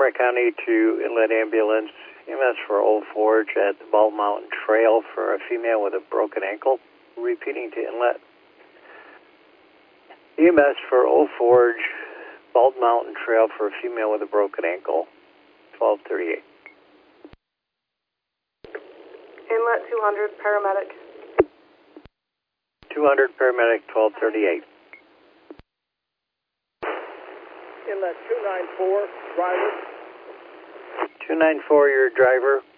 Wright County to Inlet Ambulance, EMS for Old Forge at the Bald Mountain Trail for a female with a broken ankle. Repeating to Inlet. EMS for Old Forge, Bald Mountain Trail for a female with a broken ankle. 1238. Inlet 200, paramedic. 200, paramedic, 1238. Inlet 294, driver. 294, your driver.